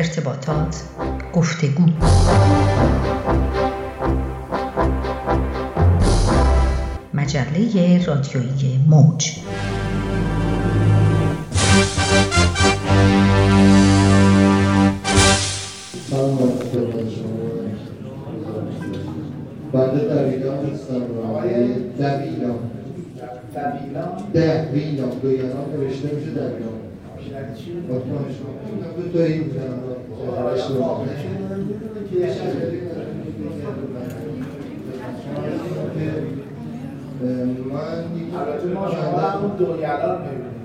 ارتباطات، گفتگو. مجله رادیویی موج. بنده دویلان هستم. دویلان دویلان نوشته میشه دویلان. دو تایی بودن من دویلان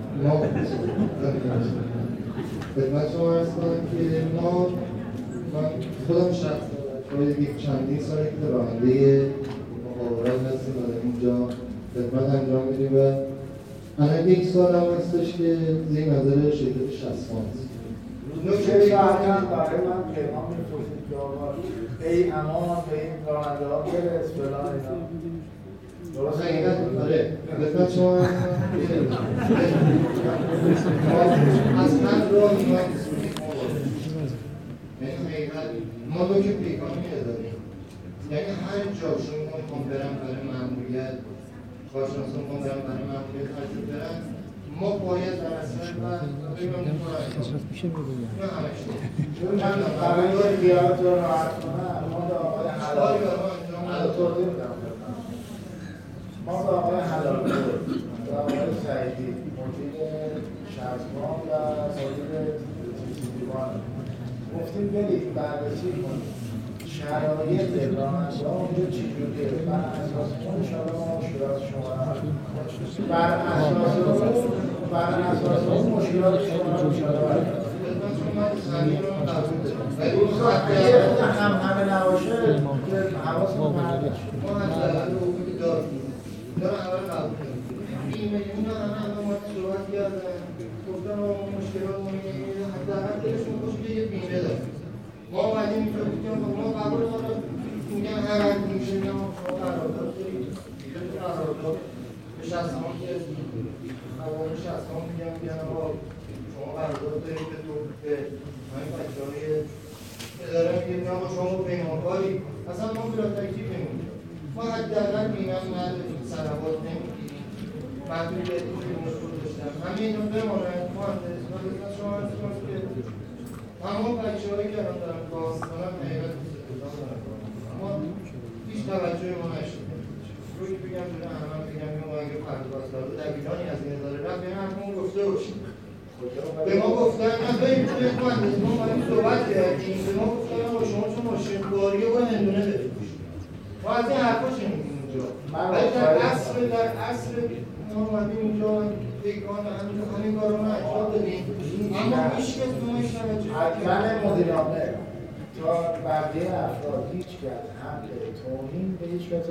خدمت شما عرض کنم که من خودم شخصا یک چندین ساله که راننده مخابرات هستیم و اینجا خدمت انجام میدیم و الان یک سال هم هستش که زیر نظر شرکت شصمان هست. نکته شهرکن برای من پیغام می‌فرستید که آقا ای امان به این راننده ها برس فلان اینا. درست حقیقت داره. خدمت شما اصلا رو ایمان ما دو که پیغامی نداریم. یعنی هر جا شما میخوام برم برای مأموریت کارشناسا میخوام برم برای مأموریت هر جا برم ما باید در اصل و بگم برای خیالتون رو راحت کنم ما به آقای حلال ما به آقای حلال و آقای سعیدی مدیر شصمان و مدیر دیوان گفتیم برید بررسی کنید شرایط راننده ها اونجا چجوریه بر اساس اون انشاءالله ما مشکلات شما بر اساس اون مشکلات شما رو انشاءالله اگه همه نباشه حواستون پرده ما مثلا حقوقی داریم دارم اول قبول کنیم اینا همه ما صحبت کردن گفتن مشکلات حداقل دلشون خوش که یه بیمه داریم ما اومدیم اینجا بودیم ما قبول ما رو میگن هر هر میشه یا شما قرارداد دارید قرارداد به شصمان که قوام شصمان میگن آقا شما قرارداد دارید به تو به همین بچه های اداره میگیم آقا شما پیمانکاری اصلا ما بلا تکلیف نمیدیم ما حداقل میگم نداریم صلوات نمیگیریم محدودیتی که مشکل داشتن همه اینو بمانند مهندس و شما هست که تمام بچه هایی که الان دارن باز کنن حقیقت اما هیچ توجه ما نشده روی بگم جونه همه بگم یا ما اگه پرداز داره دویلانی از این اداره رفت یعنی همون گفته باشیم به ما گفتن من بریم توی مهندس ما باید صحبت کردیم به ما گفتن با شما چون ماشین باری و هندونه بریم ما از این حرفا شنیدیم اینجا ولی در اصل ما اومدیم اینجا پیکان همین کار رو انجام دادیم اما هیچ کس به ما من مدیرانه تا بقیه افراد هیچ کرد حمله توهین به هیچ کسی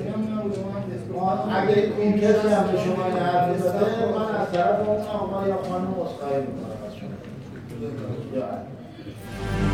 اگر این کسی هم به شما این حرف زده من از طرف اون آقا یا خانم عذرخواهی میکنم از شما